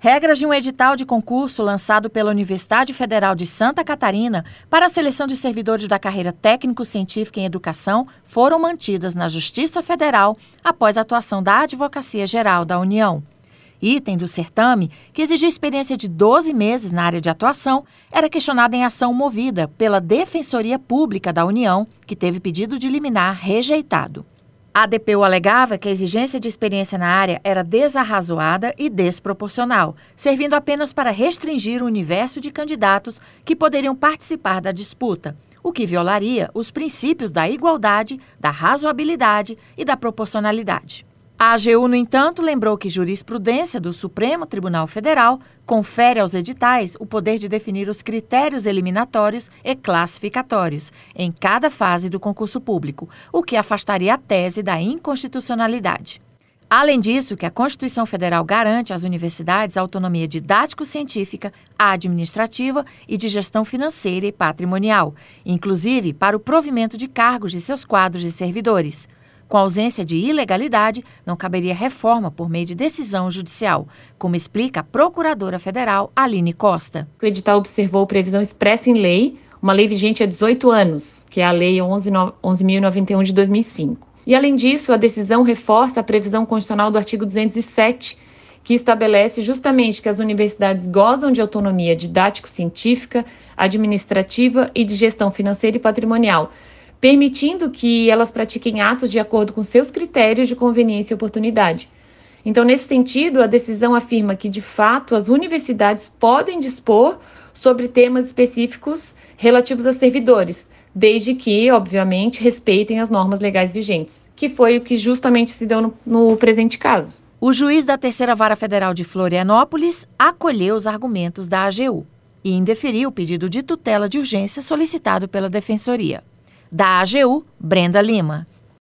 Regras de um edital de concurso lançado pela Universidade Federal de Santa Catarina para a seleção de servidores da carreira técnico-científica em educação foram mantidas na Justiça Federal após a atuação da Advocacia Geral da União. Item do certame, que exigia experiência de 12 meses na área de atuação, era questionado em ação movida pela Defensoria Pública da União, que teve pedido de liminar rejeitado. A DPU alegava que a exigência de experiência na área era desarrazoada e desproporcional, servindo apenas para restringir o universo de candidatos que poderiam participar da disputa, o que violaria os princípios da igualdade, da razoabilidade e da proporcionalidade. A AGU, no entanto, lembrou que jurisprudência do Supremo Tribunal Federal confere aos editais o poder de definir os critérios eliminatórios e classificatórios em cada fase do concurso público, o que afastaria a tese da inconstitucionalidade. Além disso, que a Constituição Federal garante às universidades a autonomia didático-científica, administrativa e de gestão financeira e patrimonial, inclusive para o provimento de cargos de seus quadros de servidores. Com ausência de ilegalidade, não caberia reforma por meio de decisão judicial, como explica a Procuradora Federal Aline Costa. O edital observou previsão expressa em lei, uma lei vigente há 18 anos, que é a Lei 11.091 de 2005. E, além disso, a decisão reforça a previsão constitucional do artigo 207, que estabelece justamente que as universidades gozam de autonomia didático-científica, administrativa e de gestão financeira e patrimonial, permitindo que elas pratiquem atos de acordo com seus critérios de conveniência e oportunidade. Então, nesse sentido, a decisão afirma que, de fato, as universidades podem dispor sobre temas específicos relativos a servidores, desde que, obviamente, respeitem as normas legais vigentes, que foi o que justamente se deu no presente caso. O juiz da Terceira Vara Federal de Florianópolis acolheu os argumentos da AGU e indeferiu o pedido de tutela de urgência solicitado pela Defensoria. Da AGU, Brenda Lima.